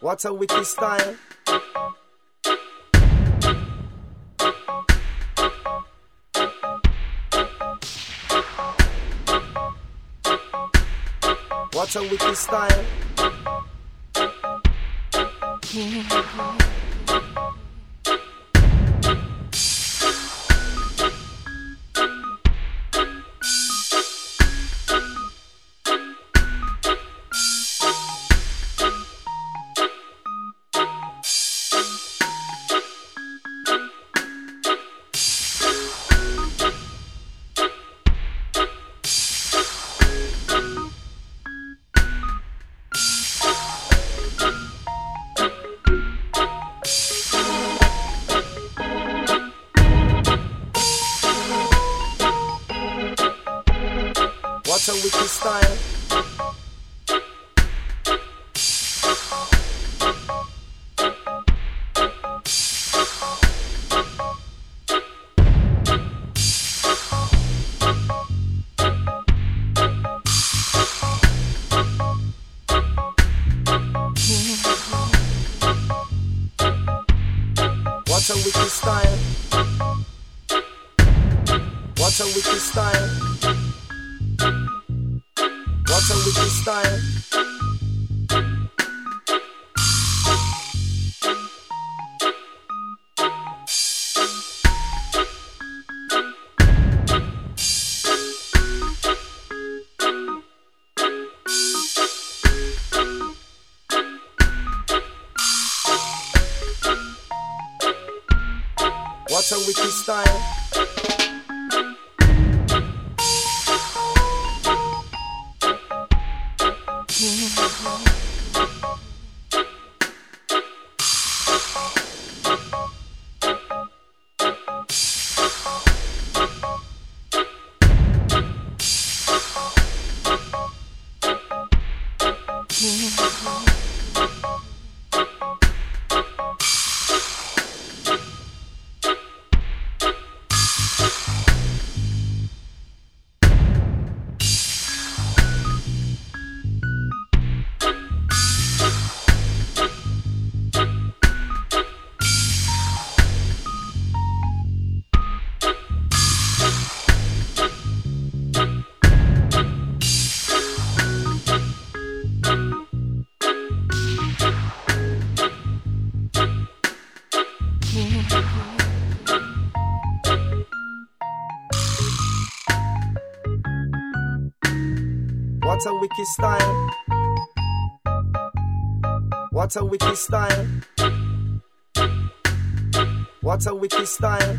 What a wicked style. What a wicked style. What a wicked style. What a wicked style. What a wicked style. What a wicked style. What a wicked style. What a wicked style. What a wicked style. What a wicked style.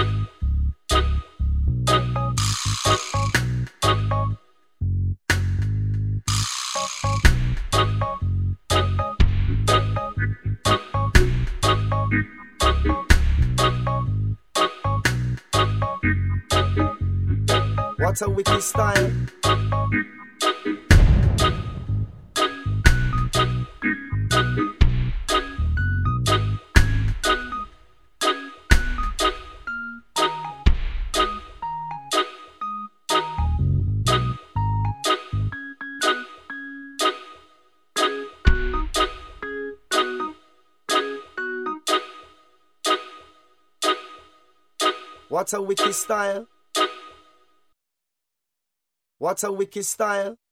What a wicked style. What a wicked style. What a wicked style.